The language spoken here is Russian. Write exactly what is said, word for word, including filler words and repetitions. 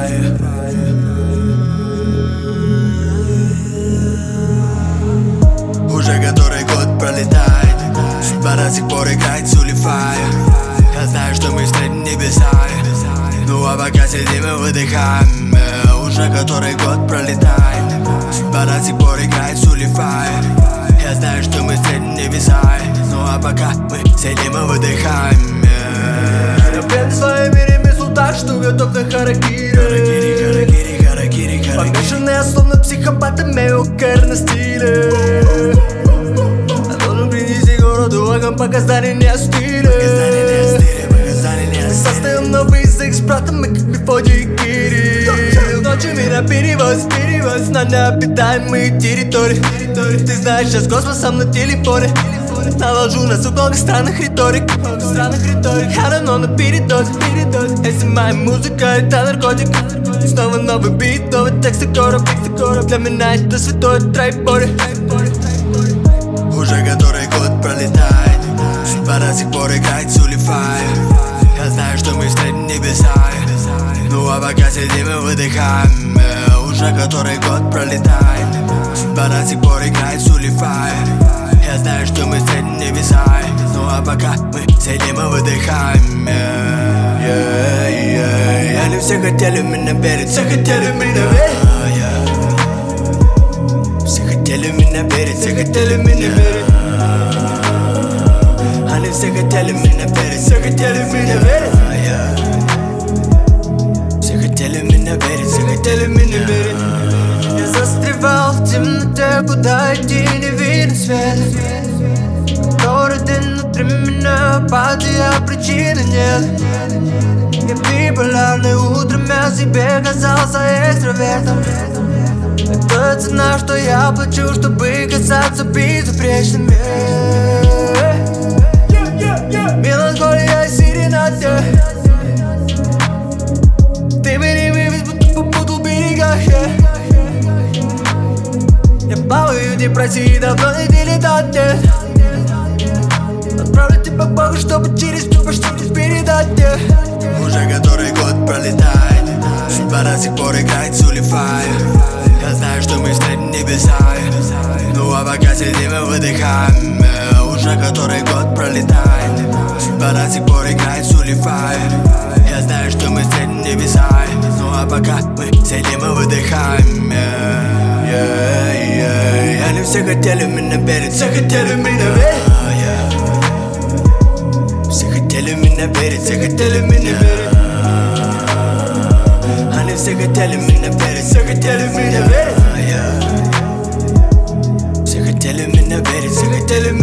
Уже который год пролетает, судьба до сих пор играет Sulify. Я знаю, что мы встретим небеса, ну а пока сидим и выдыхаем. Уже который год пролетает, судьба до сих пор играет Sulify. Я знаю, что мы встретим небеса, ну а пока мы сидим и выдыхаем. Я предан своим ремеслу так, что готов на харакири. Харакири, харакири, харакири. Помешанный, словно психопат, имею на стиле. Я должен принести городу огонь, показания не остыли. Составим новый язык с братом, мы как Мефодий и Кири. Ночами на перевоз, перевоз на необитаемые территории. Ты знаешь, я с космосом на телефоне. Наложу на звук много странных риторик, странных риторик. Я давно на передозе, передозе. Если моя музыка это наркотик, снова новый бит, новый текст и короб, для меня это святой трайпори. Уже который год пролетает, судьба до сих пор играет Sulify. Я знаю, что мы встретим небеса, ну а пока сидим и выдыхаем. Уже который год пролетает, судьба до сих пор играет Sulify. Я знаю, что мы встретим небеса, ну а пока мы сидим и выдыхаем. yeah, yeah, yeah. Они все хотели меня верить, все хотели меня верить. Все хотели меня верить, все хотели меня верить. Они все хотели меня верить, все хотели меня верить. Все хотели меня верить, все хотели меня верить. Я застревал в темноте, куда идти не виден свет. Который день внутри меня, апатия, причины нет. Я биполярный, утром я себе казался экстравертом. Это цена, что я плачу, чтобы казаться безупречным. Меланхолия и серенаде. Ты меня вывез, будто попутал берега. Я плаваю в депрессии, давно не дилетант. Отправлю тебя к Богу, чтобы через почту передать. Уже который год пролетает, судьба до сих пор играет Sulify. Я знаю, что мы встретим небеса, ну а пока сидим и выдыхаем. Уже который год пролетает, судьба до сих пор играет Sulify. Я знаю, что мы встретим небеса, ну а пока мы сидим и выдыхаем. yeah, yeah, yeah. Они все хотели меня верить, все хотели меня верить. Все хотели меня верить, все хотели меня верить. Они все хотели меня верить, все хотели меня верить. Все хотели меня верить, все хотели меня верить.